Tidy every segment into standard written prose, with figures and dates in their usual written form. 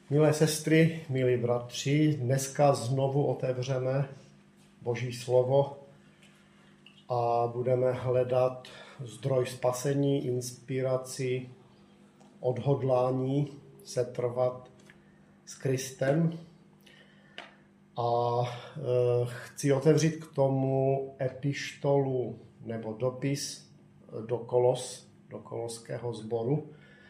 Milé sestry, milí bratři, dneska znovu otevřeme Boží slovo a budeme hledat zdroj spasení, inspiraci, odhodlání setrvat s Kristem. A chci otevřít k tomu epištolu nebo dopis do koloského sboru.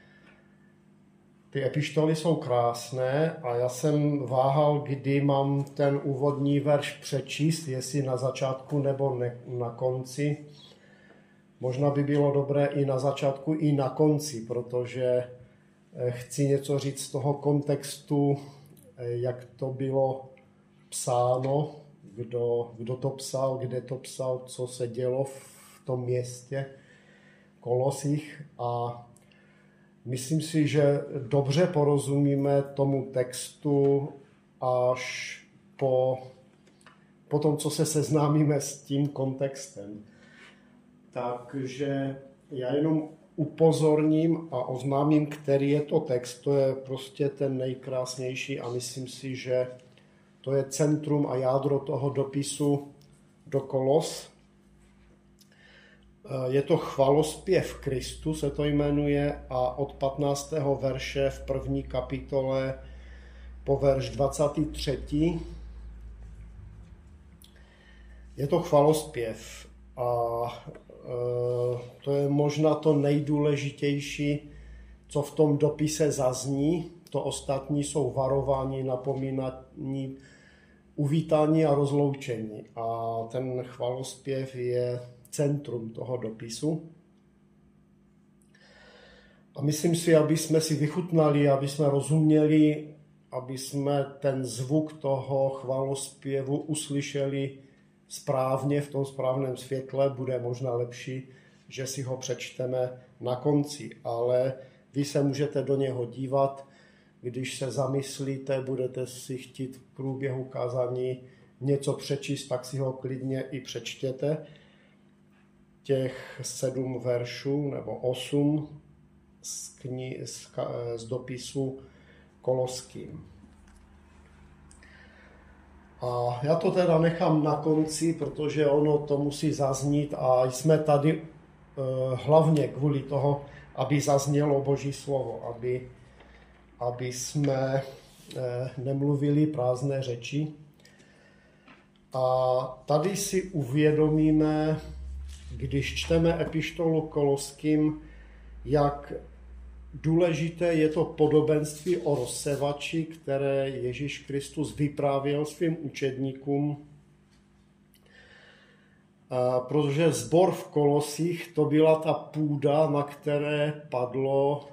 Ty epištoly jsou krásné a já jsem váhal, kdy mám ten úvodní verš přečíst, jestli na začátku nebo na konci. Možná by bylo dobré i na začátku, i na konci, protože chci něco říct z toho kontextu, jak to bylo psáno, kdo to psal, kde to psal, co se dělo v tom městě Kolosích. A myslím si, že dobře porozumíme tomu textu až po tom, co se seznámíme s tím kontextem. Takže já jenom upozorním a oznámím, který je to text. To je prostě ten nejkrásnější a myslím si, že to je centrum a jádro toho dopisu do Kolos. Je to chvalospěv Kristu, se to jmenuje, a od 15. verše v první kapitole po verš 23. Je to chvalospěv a to je možná to nejdůležitější, co v tom dopise zazní. To ostatní jsou varování, napomínání, uvítání a rozloučení. A ten chvalospěv je centrum toho dopisu. A myslím si, aby jsme si vychutnali, aby jsme rozuměli, aby jsme ten zvuk toho chvalospěvu uslyšeli správně, v tom správném světle, bude možná lepší, že si ho přečteme na konci. Ale vy se můžete do něho dívat, když se zamyslíte, budete si chtít v průběhu kázání něco přečíst, tak si ho klidně i přečtěte. Těch 7 veršů nebo 8 z dopisu Koloským. A já to teda nechám na konci, protože ono to musí zaznít a jsme tady hlavně kvůli toho, aby zaznělo Boží slovo, aby jsme nemluvili prázdné řeči. A tady si uvědomíme, když čteme epištolu Koloským, jak důležité je to podobenství o rozsevači, které Ježíš Kristus vyprávěl svým učedníkům. Protože sbor v Kolosích to byla ta půda, na které padlo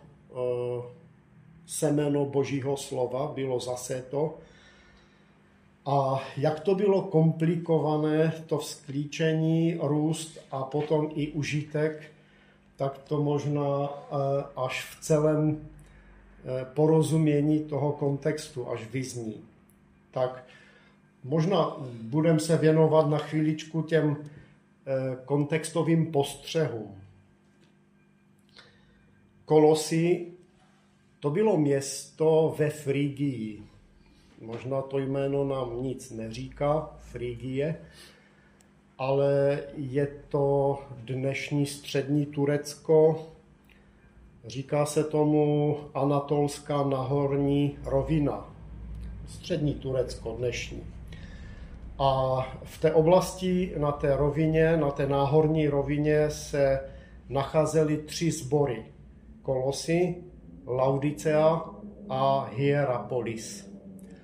semeno Božího slova, bylo zaséto. A jak to bylo komplikované, to vzklíčení, růst a potom i užitek, tak to možná až v celém porozumění toho kontextu až vyzní. Tak možná budeme se věnovat na chvíličku těm kontextovým postřehům. Kolosy, to bylo město ve Frygii. Možná to jméno nám nic neříká, Frygie, ale je to dnešní střední Turecko. Říká se tomu Anatolská nahorní rovina. Střední Turecko dnešní. A v té oblasti, na té rovině, na té náhorní rovině se nacházely 3 sbory. Kolosy, Laodicea a Hierapolis.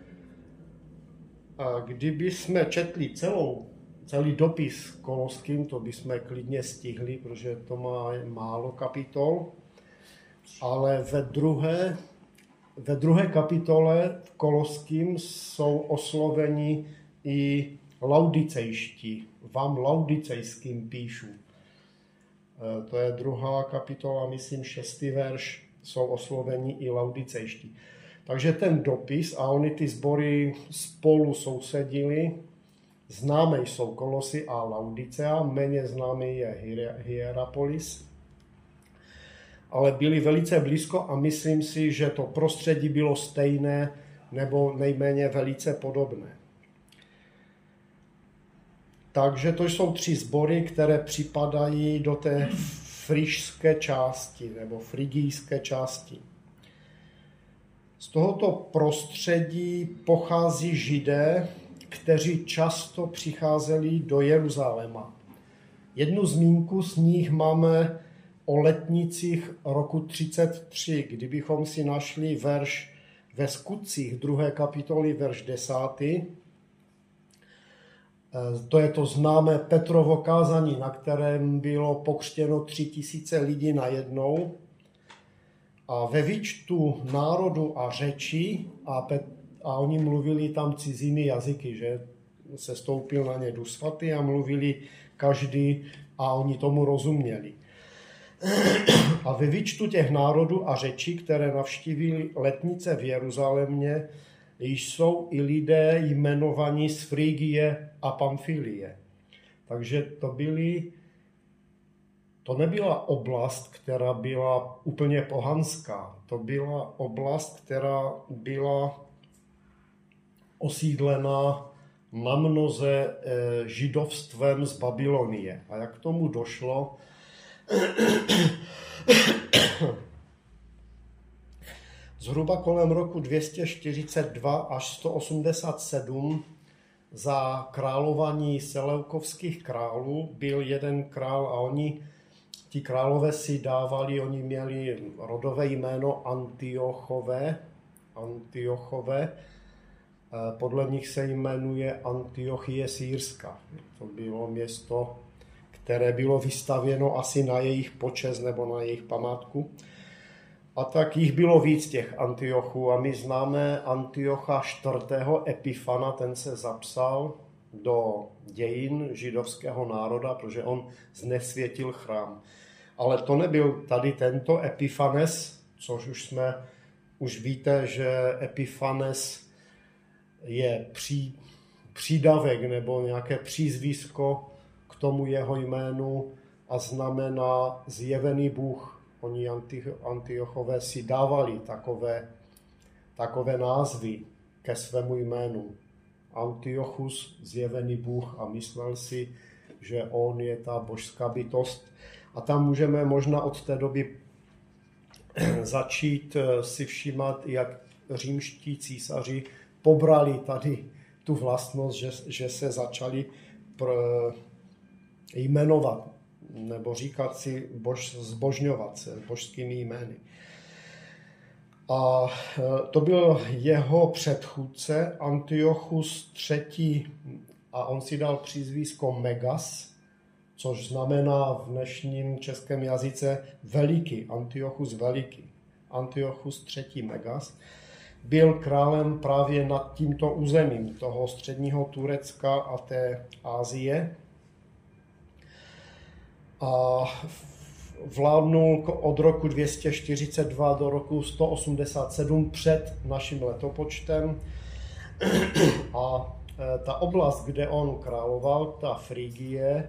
A kdyby jsme četli celý dopis Koloským, to bychom klidně stihli, protože to má málo kapitol, ale ve druhé kapitole v Koloským jsou osloveni i laudicejští. Vám laudicejským píšu. To je 2. kapitola, myslím 6. verš, jsou osloveni i laudicejští. Takže ten dopis a oni ty sbory spolu sousedili. Známé jsou Kolosy a Laodicea, méně známý je Hierapolis. ale byli velice blízko a myslím si, že to prostředí bylo stejné nebo nejméně velice podobné. Takže to jsou 3 sbory, které připadají do té fryšské části nebo frigijské části. Z tohoto prostředí pochází Židé, kteří často přicházeli do Jeruzaléma. Jednu zmínku z nich máme o letnicích roku 33, kdybychom si našli verš ve Skutcích 2. kapitoly, verš 10. To je to známé Petrovo kázání, na kterém bylo pokřtěno 3000 lidí najednou. A ve výčtu národu a řečí, a oni mluvili tam cizími jazyky, že se stoupil na ně Duch Svatý a mluvili každý a oni tomu rozuměli. A ve výčtu těch národů a řečí, které navštívili letnice v Jeruzalémě, jsou i lidé jmenovaní z Frygie a Pamfilie. Takže to nebyla oblast, která byla úplně pohanská. To byla oblast, která byla osídlena namnoze židovstvem z Babylonie. A jak k tomu došlo? Zhruba kolem roku 242 až 187 za králování seleukovských králů byl jeden král a ti králové si dávali, oni měli rodové jméno Antiochové. Podle nich se jmenuje Antiochie Sýrská. To bylo město, které bylo vystavěno asi na jejich počest nebo na jejich památku. A tak jich bylo víc těch Antiochů a my známe Antiocha 4. Epifana, ten se zapsal do dějin židovského národa, protože on znesvětil chrám. Ale to nebyl tady tento Epifanes, což už víte, že Epifanes je přídavek nebo nějaké přízvisko k tomu jeho jménu a znamená zjevený Bůh. Oni Antiochové si dávali takové názvy ke svému jménu. Antiochus, zjevený Bůh, a myslel si, že on je ta božská bytost. A tam můžeme možná od té doby začít si všímat, jak římští císaři pobrali tady tu vlastnost, že se začali jmenovat nebo říkat si zbožňovat se božskými jmény. A to byl jeho předchůdce Antiochus III. A on si dal přízvisko Megas, což znamená v dnešním českém jazyce veliký, Antiochus veliký. Antiochus III. Megas byl králem právě nad tímto územím toho středního Turecka a té Asie. A vládnul od roku 242 do roku 187 před naším letopočtem. A ta oblast, kde on královal, ta Frygie,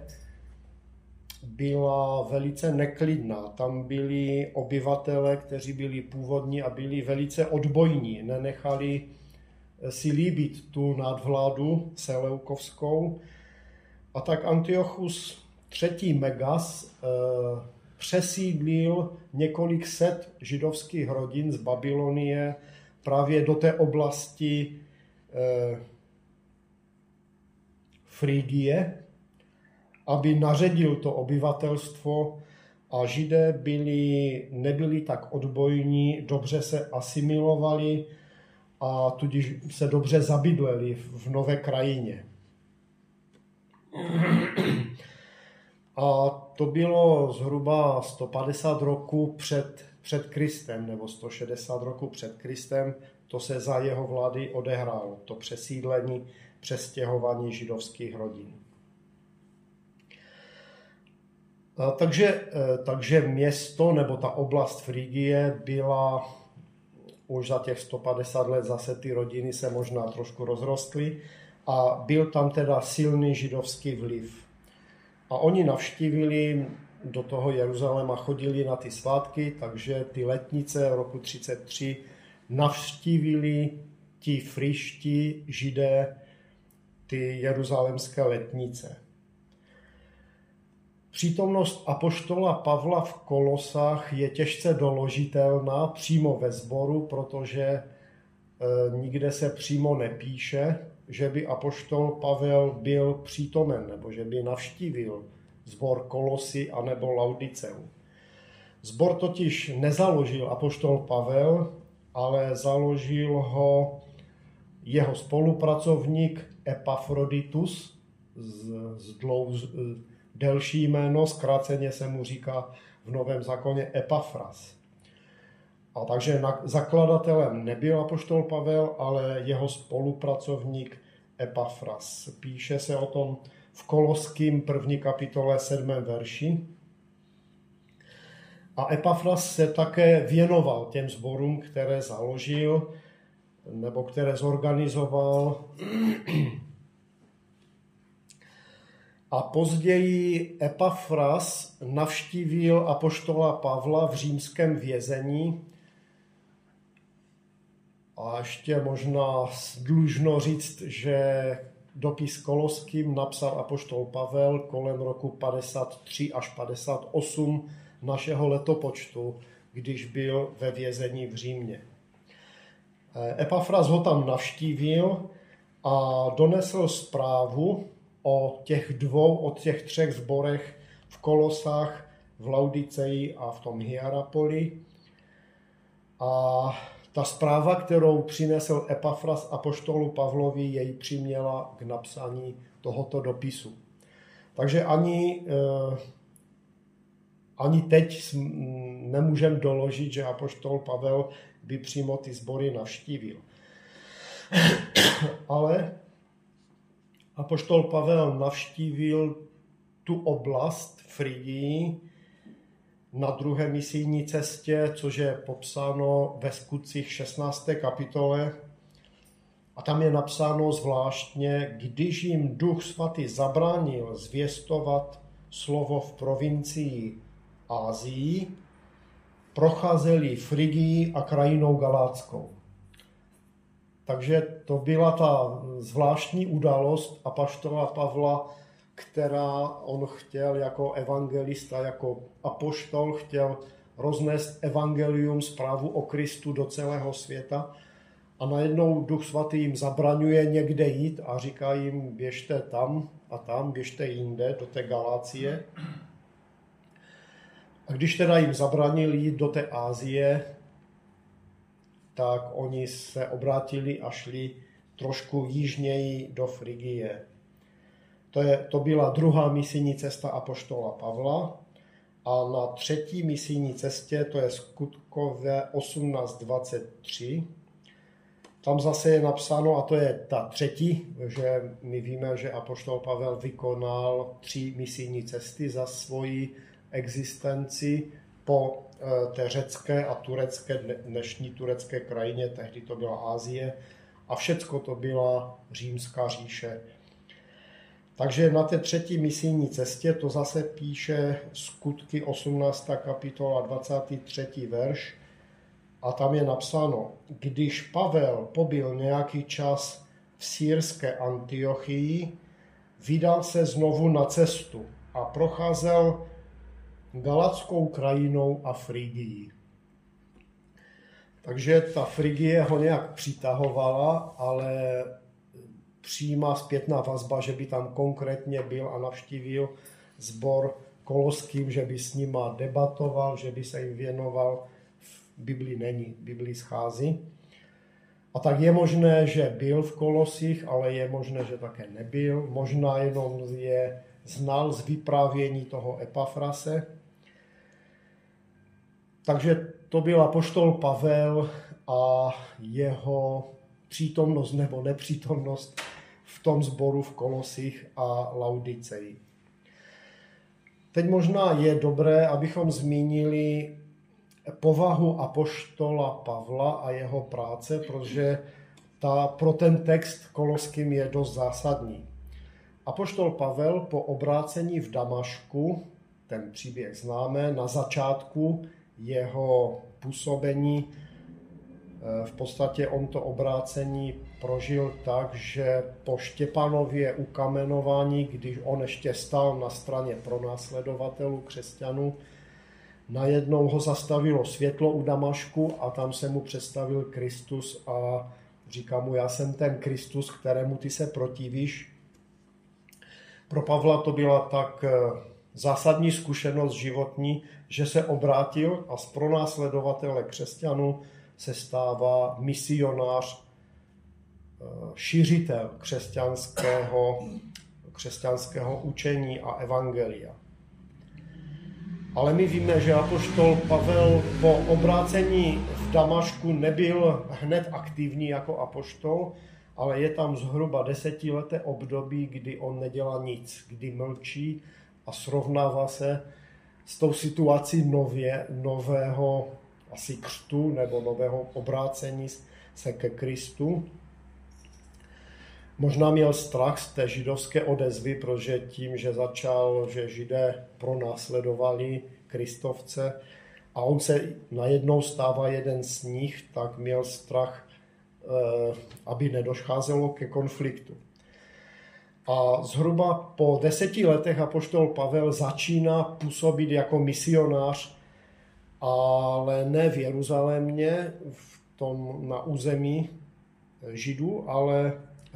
byla velice neklidná. Tam byli obyvatele, kteří byli původní a byli velice odbojní. Nenechali si líbit tu nadvládu seleukovskou. A tak Antiochus III. Megas přesídlil několik set židovských rodin z Babylonie právě do té oblasti Frygie, aby naředil to obyvatelstvo a Židé nebyli tak odbojní, dobře se asimilovali a tudíž se dobře zabydleli v nové krajině. A to bylo zhruba 150 roků před Kristem, nebo 160 roků před Kristem, to se za jeho vlády odehrálo, to přesídlení, přestěhování židovských rodin. Takže město nebo ta oblast Frygie byla už za těch 150 let, zase ty rodiny se možná trošku rozrostly a byl tam teda silný židovský vliv. A oni navštívili do toho Jeruzaléma chodili na ty svátky, takže ty letnice roku 33 navštívili ti friští Židé ty jeruzalémské letnice. Přítomnost apoštola Pavla v Kolosách je těžce doložitelná přímo ve sboru, protože nikde se přímo nepíše, že by apoštol Pavel byl přítomen nebo že by navštívil sbor Kolosy anebo Laudiceu. Sbor totiž nezaložil apoštol Pavel, ale založil ho jeho spolupracovník Epafroditus, delší jméno, zkráceně se mu říká v Novém zákoně Epafras. A takže zakladatelem nebyl apoštol Pavel, ale jeho spolupracovník Epafras. Píše se o tom v Koloským 1. kapitole 7. verši. A Epafras se také věnoval těm sborům, které založil nebo které zorganizoval. A později Epafras navštívil apoštola Pavla v římském vězení. A ještě možná dlužno říct, že dopis Koloským napsal apoštol Pavel kolem roku 53 až 58 našeho letopočtu, když byl ve vězení v Římě. Epafras ho tam navštívil a donesl zprávu o těch třech sborech v Kolosách, v Laodiceji a v tom Hierapoli. A ta zpráva, kterou přinesl Epafras apoštolu Pavlovi, jej přiměla k napsání tohoto dopisu. Takže ani teď nemůžeme doložit, že apoštol Pavel by přímo ty sbory navštívil. Ale apoštol Pavel navštívil tu oblast Frygii na druhé misijní cestě, což je popsáno ve Skutcích 16. kapitole. A tam je napsáno zvláštně, když jim Duch Svatý zabránil zvěstovat slovo v provincii Asii, procházeli Frygii a krajinou Galátskou. Takže to byla ta zvláštní událost apoštola Pavla, která on chtěl jako evangelista, jako apoštol, chtěl roznést evangelium, zprávu o Kristu do celého světa. A najednou Duch Svatý jim zabraňuje někde jít a říká jim, běžte tam a tam, běžte jinde, do té Galácie. A když teda jim zabranil jít do té Asie, tak oni se obrátili a šli trošku jižněji do Frygie. To byla druhá misijní cesta apoštola Pavla. A na třetí misijní cestě, to je Skutkové 18:23, tam zase je napsáno, a to je ta třetí, že my víme, že apoštol Pavel vykonal 3 misijní cesty za svoji existenci po té řecké a turecké, dnešní turecké krajině, tehdy to byla Asie, a všecko to byla Římská říše. Takže na té třetí misijní cestě to zase píše Skutky 18. kapitola 23. verš a tam je napsáno, když Pavel pobyl nějaký čas v syrské Antiochii, vydal se znovu na cestu a procházel Galatskou krajinou a Frygií. Takže ta Frygie ho nějak přitahovala, ale přímá zpětná vazba, že by tam konkrétně byl a navštívil sbor Koloským, že by s nima debatoval, že by se jim věnoval, v Biblii není, v Biblii schází. A tak je možné, že byl v Kolosích, ale je možné, že také nebyl. Možná jenom je znal z vyprávění toho Epafrase. Takže to byl apoštol Pavel a jeho přítomnost nebo nepřítomnost v tom sboru v Kolosích a Laodiceji. Teď možná je dobré, abychom zmínili povahu apoštola Pavla a jeho práce, protože pro ten text Koloským je dost zásadní. Apoštol Pavel po obrácení v Damašku ten příběh známe. Na začátku jeho působení v podstatě on to obrácení prožil tak, že po Štěpanově ukamenování, když on ještě stál na straně pronásledovatelů křesťanů, najednou ho zastavilo světlo u Damašku a tam se mu představil Kristus a říká mu, já jsem ten Kristus, kterému ty se protivíš. Pro Pavla to byla tak zásadní zkušenost životní, že se obrátil a z pronásledovatele křesťanů se stává misionář, šířitel křesťanského učení a evangelia. Ale my víme, že apoštol Pavel po obrácení v Damašku nebyl hned aktivní jako apoštol, ale je tam zhruba 10leté období, kdy on nedělá nic, kdy mlčí a srovnává se s tou situací nového asi křtu nebo nového obrácení se ke Kristu. Možná měl strach z té židovské odezvy, protože tím, že že Židé pronásledovali kristovce a on se najednou stává jeden z nich, tak měl strach, aby nedocházelo ke konfliktu. A zhruba po 10 letech apoštol Pavel začíná působit jako misionář, ale ne v Jeruzalémě, na území Židů, ale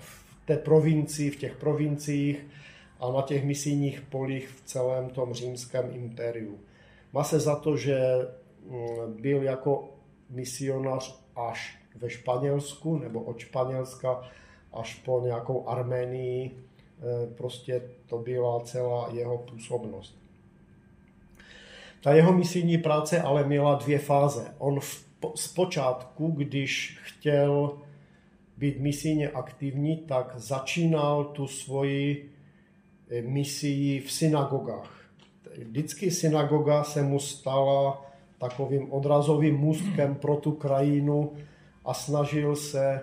v těch provinciích a na těch misijních polích v celém tom římském impériu. Má se za to, že byl jako misionář až ve Španělsku, nebo od Španělska až po nějakou Arménii. Prostě to byla celá jeho působnost. Ta jeho misijní práce ale měla 2 fáze. On zpočátku, když chtěl být misijně aktivní, tak začínal tu svoji misii v synagogách. Vždycky synagoga se mu stala takovým odrazovým můstkem pro tu krajinu a snažil se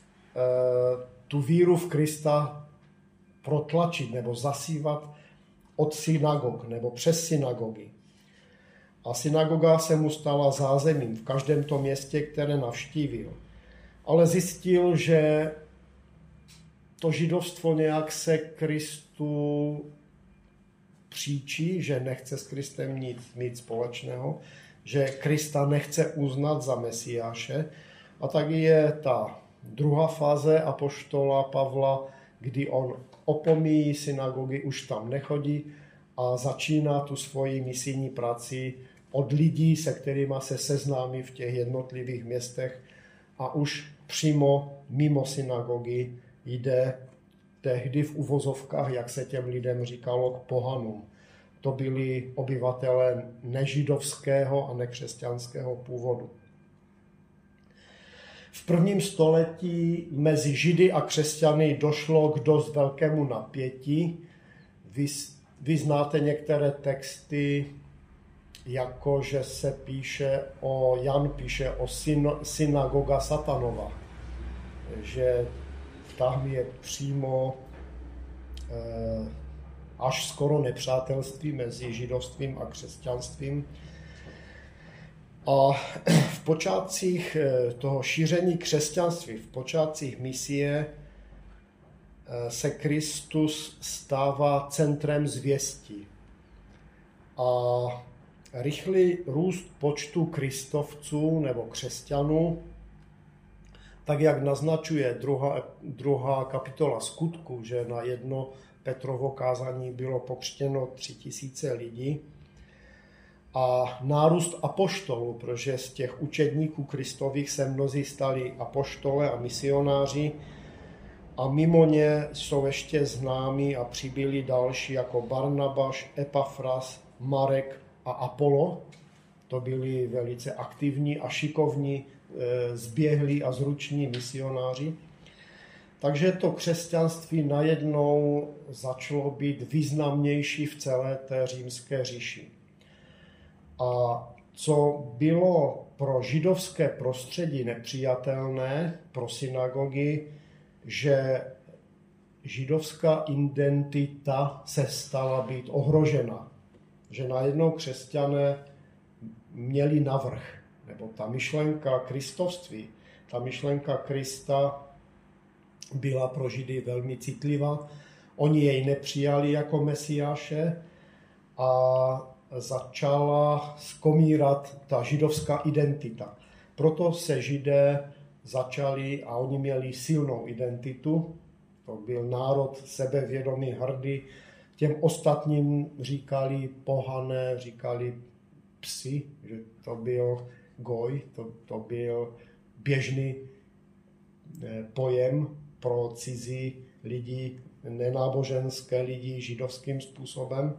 tu víru v Krista protlačit nebo zasívat od synagog nebo přes synagogy. A synagoga se mu stala zázemím v každém tom městě, které navštívil. Ale zjistil, že to židovstvo nějak se Kristu příčí, že nechce s Kristem nic mít společného, že Krista nechce uznat za Mesiáše. A tak je ta druhá fáze apoštola Pavla, kdy on opomíjí synagogy, už tam nechodí a začíná tu svoji misijní práci od lidí, se kterými se seznámí v těch jednotlivých městech a už přímo mimo synagogy jde tehdy v uvozovkách, jak se těm lidem říkalo, k pohanům. To byli obyvatelé nežidovského a nekřesťanského původu. V 1. století mezi Židy a křesťany došlo k dost velkému napětí. Vy znáte některé texty, jako že se Jan píše o synagoga Satanova, že tam je přímo až skoro nepřátelství mezi židovstvím a křesťanstvím. A v počátcích toho šíření křesťanství, v počátcích misie se Kristus stává centrem zvěstí. A rychlý růst počtu kristovců nebo křesťanů, tak jak naznačuje druhá kapitola Skutků, že na jedno Petrovo kázání bylo pokřtěno 3000 lidí, a nárůst apoštolů, protože z těch učedníků Kristových se mnozí stali apoštole a misionáři a mimo ně jsou ještě známí a přibyli další jako Barnabáš, Epafras, Marek a Apollo. To byli velice aktivní a šikovní, zběhlí a zruční misionáři. Takže to křesťanství najednou začalo být významnější v celé té římské říši. A co bylo pro židovské prostředí nepřijatelné, pro synagogy, že židovská identita se stala být ohrožena. že najednou křesťané měli navrch, nebo ta myšlenka kristovství, ta myšlenka Krista byla pro Židy velmi citlivá. Oni jej nepřijali jako mesiáše a začala skomírat ta židovská identita. Proto se Židé začali, a oni měli silnou identitu, to byl národ sebevědomý, hrdý, těm ostatním říkali pohané, říkali psi, že to byl goj, to byl běžný pojem pro cizí lidi, nenáboženské lidi židovským způsobem.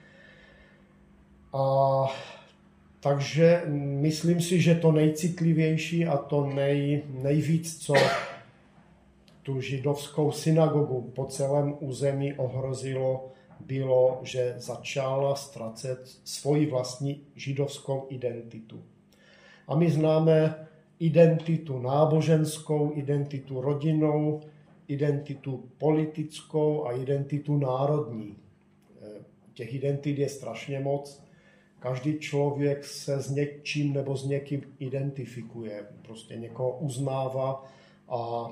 A takže myslím si, že to nejcitlivější a to nejvíc, co tu židovskou synagogu po celém území ohrozilo, bylo, že začala ztracet svoji vlastní židovskou identitu. A my známe identitu náboženskou, identitu rodinnou, identitu politickou a identitu národní. Těch identit je strašně moc. Každý člověk se s něčím nebo s někým identifikuje. Prostě někoho uznává a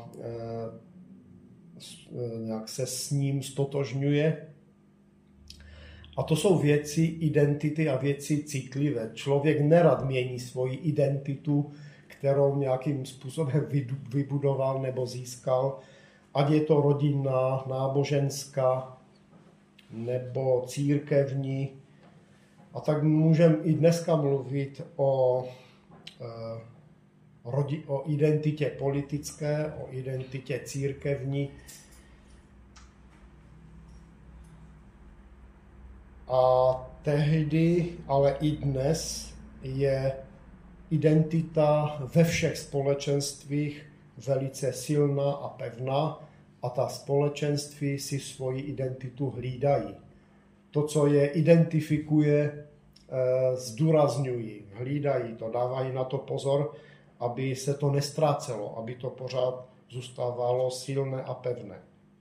nějak se s ním stotožňuje. A to jsou věci identity a věci citlivé. Člověk nerad mění svoji identitu, kterou nějakým způsobem vybudoval nebo získal, ať je to rodinná, náboženská nebo církevní. A tak můžeme i dneska mluvit o identitě politické, o identitě církevní. A tehdy, ale i dnes, je identita ve všech společenstvích velice silná a pevná a ta společenství si svoji identitu hlídají. To, co je identifikuje, zdůrazňují, hlídají to, dávají na to pozor, aby se to nestrácelo, aby to pořád zůstávalo silné a pevné.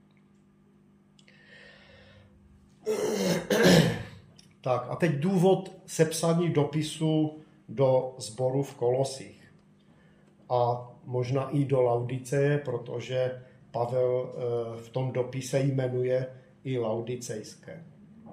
Tak a teď důvod sepsání dopisu do sboru v Kolosích a možná i do Laodiceje, protože Pavel v tom dopise jmenuje i laodicejské.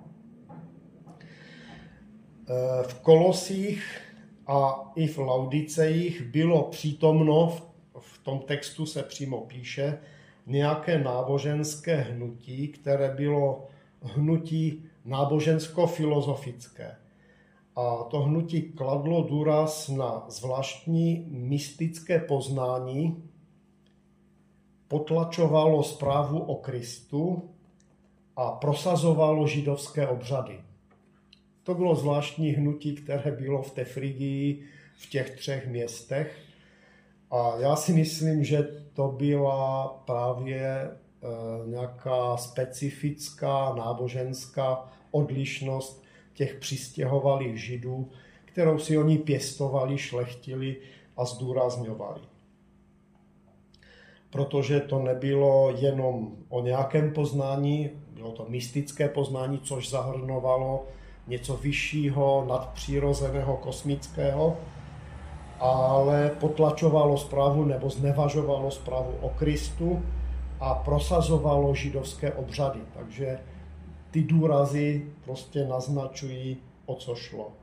V Kolosích a i v Laodicejích bylo přítomno, v tom textu se přímo píše, nějaké náboženské hnutí, které bylo hnutí nábožensko-filozofické. A to hnutí kladlo důraz na zvláštní mystické poznání, potlačovalo zprávu o Kristu a prosazovalo židovské obřady. To bylo zvláštní hnutí, které bylo v té Frygii, v těch 3 městech. A já si myslím, že to byla právě nějaká specifická náboženská odlišnost těch přistěhovalých Židů, kterou si oni pěstovali, šlechtili a zdůrazňovali. Protože to nebylo jenom o nějakém poznání, bylo to mystické poznání, což zahrnovalo něco vyššího, nadpřirozeného, kosmického, ale potlačovalo zprávu nebo znevažovalo zprávu o Kristu a prosazovalo židovské obřady. Takže ty důrazy prostě naznačují, o co šlo.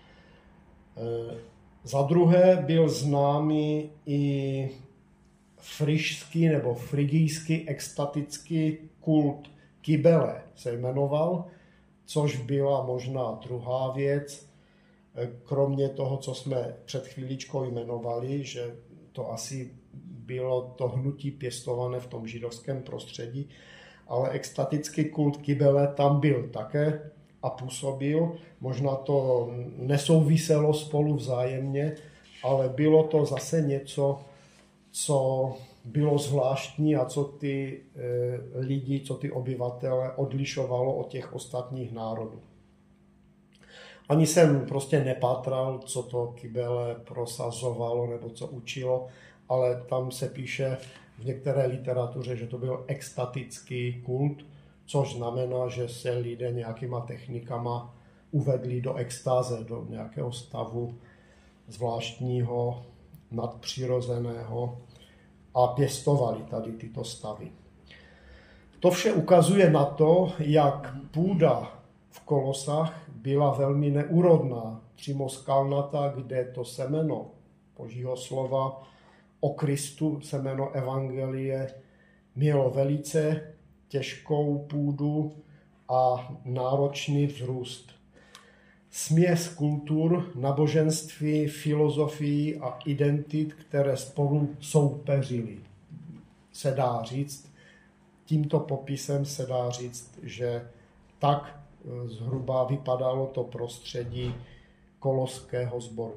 Za druhé byl známý i fryšský nebo frygijský extatický kult Kybele se jmenoval, což byla možná druhá věc, kromě toho, co jsme před chvíličkou jmenovali, že to asi bylo to hnutí pěstované v tom židovském prostředí, ale extatický kult Kybele tam byl také a působil. Možná to nesouviselo spolu vzájemně, ale bylo to zase něco, co bylo zvláštní a co ty lidi, co ty obyvatele odlišovalo od těch ostatních národů. Ani jsem prostě nepátral, co to Kybele prosazovalo nebo co učilo, ale tam se píše v některé literatuře, že to byl extatický kult, což znamená, že se lidé nějakýma technikama uvedli do extáze, do nějakého stavu zvláštního, nadpřirozeného a pěstovali tady tyto stavy. To vše ukazuje na to, jak půda v Kolosách byla velmi neúrodná, přímo skalnatá, kde to semeno Božího slova o Kristu, semeno evangelie, mělo velice těžkou půdu a náročný vzrůst. Směs kultur, náboženství, filozofií a identit, které spolu soupeřily. Se dá říct, tímto popisem se dá říct, že tak zhruba vypadalo to prostředí koloského sboru.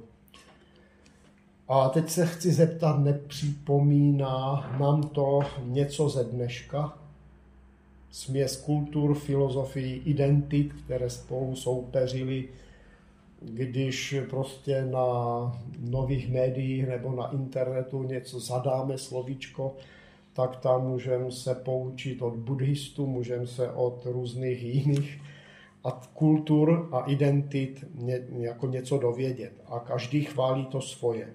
A teď se chci zeptat, nepřipomíná nám to něco ze dneška? Směs kultur, filozofií, identit, které spolu soupeřily, když prostě na nových médiích nebo na internetu něco zadáme slovíčko, tak tam můžeme se poučit od buddhistů, můžeme se od různých jiných kultur a identit jako něco dovědět. A každý chválí to svoje.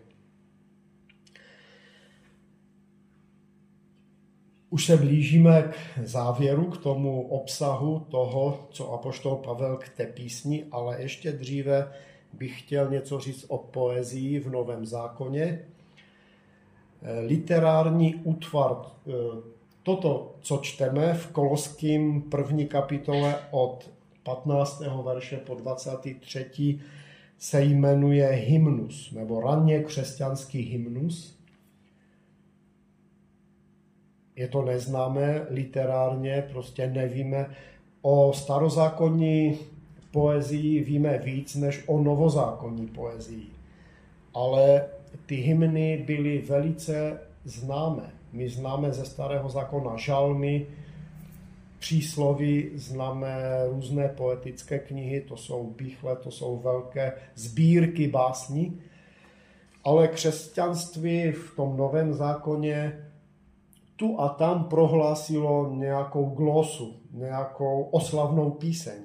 Už se blížíme k závěru, k tomu obsahu toho, co apoštol Pavel k té písni, ale ještě dříve bych chtěl něco říct o poezii v Novém zákoně. Literární útvar, toto, co čteme v Koloským 1. kapitole od 15. verše po 23. se jmenuje hymnus, nebo raně křesťanský hymnus. Je to neznámé literárně, prostě nevíme. O starozákonní poezii víme víc než o novozákonní poezii. Ale ty hymny byly velice známé. My známe ze starého zákona žalmy, přísloví, známe různé poetické knihy, to jsou bichle, to jsou velké sbírky básní. Ale křesťanství v tom novém zákoně tu a tam prohlásilo nějakou glosu, nějakou oslavnou píseň.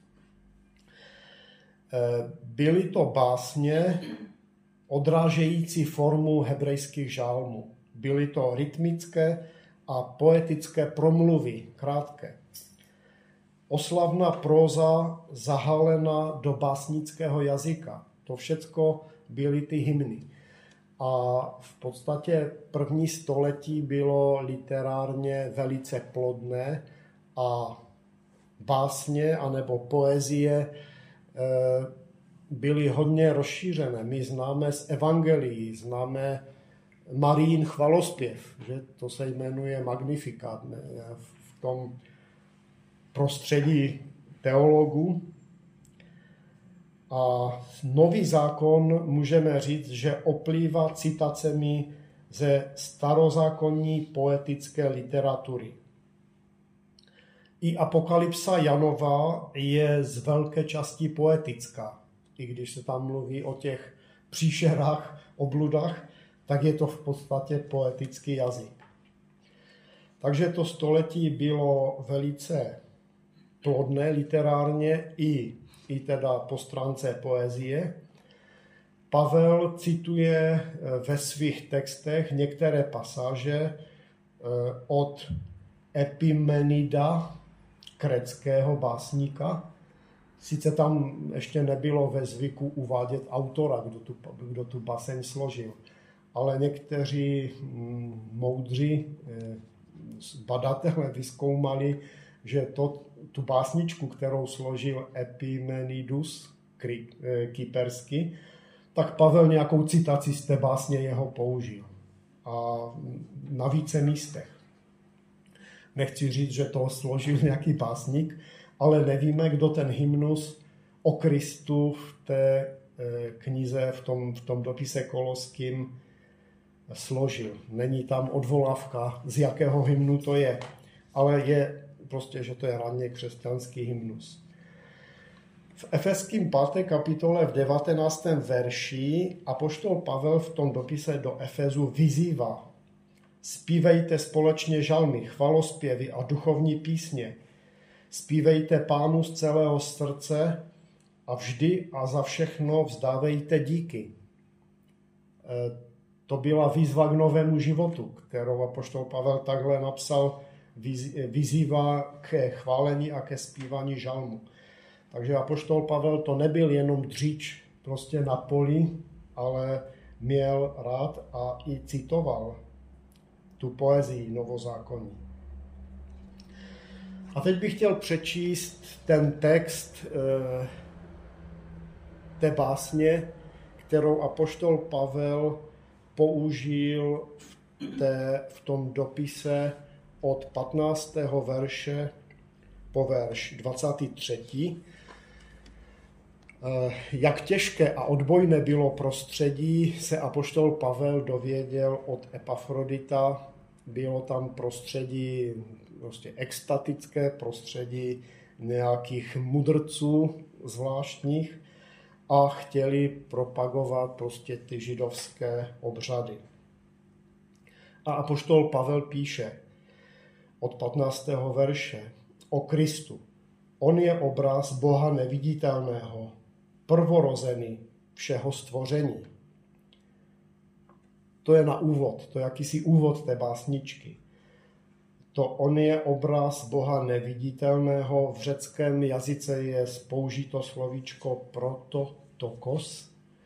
Byly to básně odrážející formu hebrejských žálmů. Byly to rytmické a poetické promluvy, krátké. Oslavná próza zahalena do básnického jazyka. To všecko byly ty hymny. A v podstatě první století bylo literárně velice plodné a básně anebo poezie byly hodně rozšířené. My známe z evangelií, známe Marín chvalospěv, že to se jmenuje Magnificat v tom prostředí teologů. A nový zákon můžeme říct, že oplývá citacemi ze starozákonní poetické literatury. I Apokalypsa Janova je z velké části poetická. I když se tam mluví o těch příšerách, obludách, tak je to v podstatě poetický jazyk. Takže to století bylo velice plodné literárně i teda po stránce poezie. Pavel cituje ve svých textech některé pasáže od Epimenida, krétského básníka. Sice tam ještě nebylo ve zvyku uvádět autora, kdo tu báseň složil, ale někteří moudří badatelé vyzkoumali, že tu básničku, kterou složil Epimenidus kypersky, tak Pavel nějakou citaci z té básně jeho použil. A na více místech. Nechci říct, že to složil nějaký básník, ale nevíme, kdo ten hymnus o Kristu v té knize, v tom dopise koloským složil. Není tam odvolávka, z jakého hymnu to je, ale je prostě, že to je raně křesťanský hymnus. V Efeským 5. kapitole v 19. verši apoštol Pavel v tom dopise do Efezu vyzývá: zpívejte společně žalmy, chvalospěvy a duchovní písně. Zpívejte Pánu z celého srdce a vždy a za všechno vzdávejte díky. To byla výzva k novému životu, kterou apoštol Pavel takhle napsal, vyzývá ke chválení a ke zpívání žalmu. Takže apoštol Pavel to nebyl jenom dřič prostě na poli, ale měl rád a i citoval tu poezii novozákonní. A teď bych chtěl přečíst ten text té básně, kterou apoštol Pavel použil v tom dopise od 15. verše po verš 23. Jak těžké a odbojné bylo prostředí, se apoštol Pavel dověděl od Epafrodita. Bylo tam prostředí prostě extatické, prostředí nějakých mudrců zvláštních a chtěli propagovat prostě ty židovské obřady. A apoštol Pavel píše od 15. verše o Kristu. On je obraz Boha neviditelného, prvorozený všeho stvoření. To je na úvod, to je jakýsi úvod té básničky. To on je obraz Boha neviditelného, v řeckém jazyce je použito slovíčko prototokos.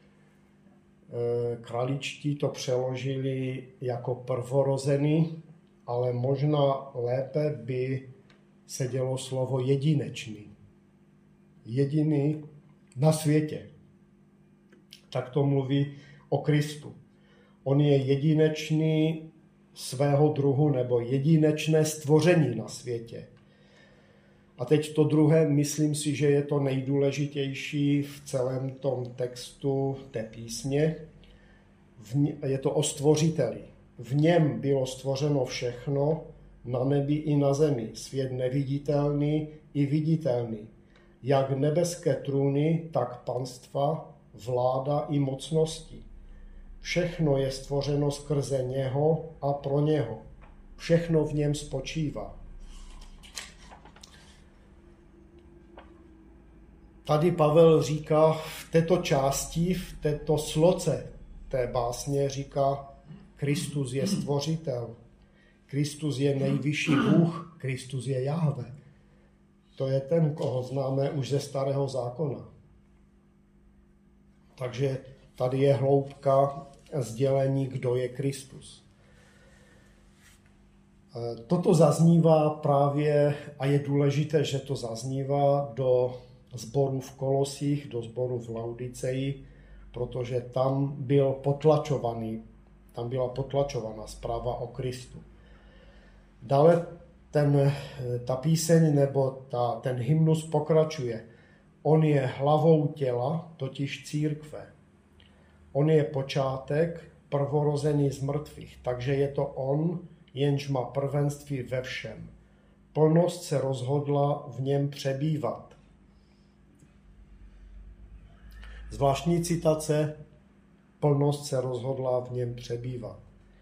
Kraličtí to přeložili jako prvorozený, ale možná lépe by se dělo slovo jedinečný. Jediný na světě. Tak to mluví o Kristu. On je jedinečný svého druhu nebo jedinečné stvoření na světě. A teď to druhé, myslím si, že je to nejdůležitější v celém tom textu té písně. Je to o stvořiteli. V něm bylo stvořeno všechno, na nebi i na zemi, svět neviditelný i viditelný, jak nebeské trůny, tak panstva, vláda i mocnosti. Všechno je stvořeno skrze něho a pro něho. Všechno v něm spočívá. Tady Pavel říká v této části, v této sloce té básně říká, Kristus je stvořitel. Kristus je nejvyšší Bůh, Kristus je Jahve. To je ten, koho známe už ze Starého zákona. Takže tady je hloubka sdělení, kdo je Kristus. Toto zaznívá právě, a je důležité, že to zaznívá do sboru v Kolosích, do sboru v Laodiceji, protože tam byla potlačovaná zpráva o Kristu. Dále ta píseň nebo ten hymnus pokračuje. On je hlavou těla, totiž církve. On je počátek, prvorozený z mrtvých, takže je to on, jenž má prvenství ve všem. Plnost se rozhodla v něm přebývat. Zvláštní citace, plnost se rozhodla v něm přebývat.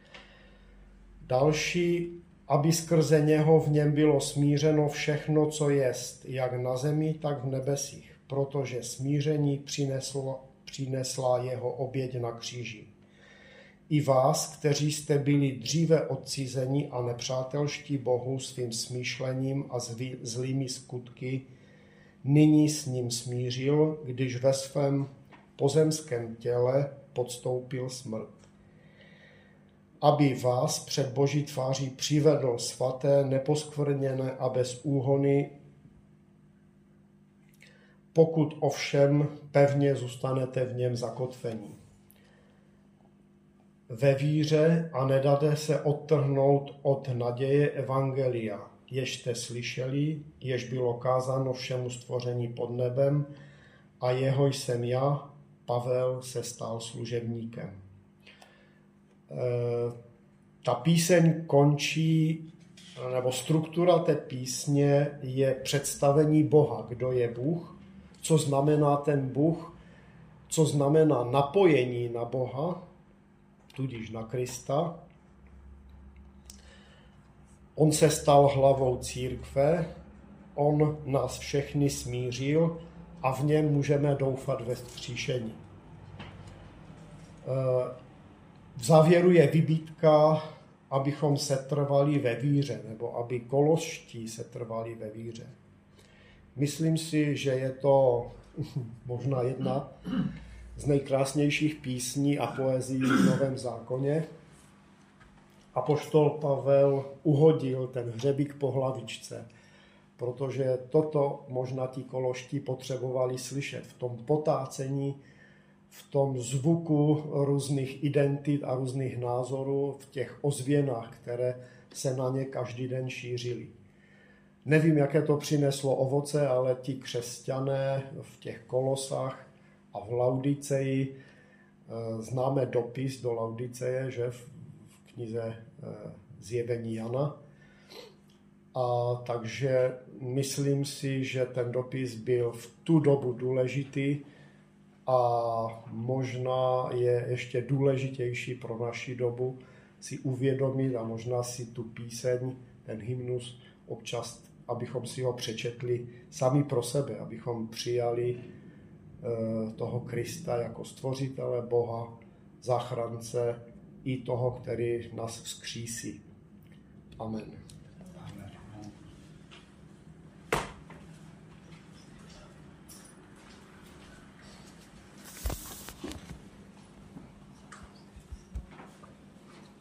Další, aby skrze něho v něm bylo smířeno všechno, co jest, jak na zemi, tak v nebesích, protože smíření přinesla jeho oběť na kříži. I vás, kteří jste byli dříve odcizeni a nepřátelští Bohu svým smýšlením a zlými skutky, nyní s ním smířil, když ve svém pozemském těle podstoupil smrt. Aby vás před Boží tváří přivedl svaté, neposkvrněné a bez úhony, pokud ovšem pevně zůstanete v něm zakotvení. Ve víře a nedáte se odtrhnout od naděje evangelia, jež jste slyšeli, jež bylo kázáno všemu stvoření pod nebem, a jeho jsem já, Pavel, se stal služebníkem. Ta píseň končí, nebo struktura té písně je představení Boha, kdo je Bůh, co znamená ten Bůh, co znamená napojení na Boha, tudíž na Krista. On se stal hlavou církve, on nás všechny smířil a v něm můžeme doufat ve vzkříšení. V závěru je vybídka, abychom setrvali ve víře, nebo aby Koloští setrvali ve víře. Myslím si, že je to možná jedna z nejkrásnějších písní a poezií v Novém zákoně. Apoštol Pavel uhodil ten hřebík po hlavičce, protože toto možná ti Koloští potřebovali slyšet v tom potácení, v tom zvuku různých identit a různých názorů, v těch ozvěnách, které se na ně každý den šířily. Nevím, jaké to přineslo ovoce, ale ti křesťané v těch Kolosách a v Laodiceji, známe dopis do Laodiceje, že v knize Zjevení Jana. A takže myslím si, že ten dopis byl v tu dobu důležitý a možná je ještě důležitější pro naši dobu si uvědomit a možná si tu píseň, ten hymnus občas, abychom si ho přečetli sami pro sebe, abychom přijali toho Krista jako stvořitele, Boha, záchrance i toho, který nás vzkřísí. Amen.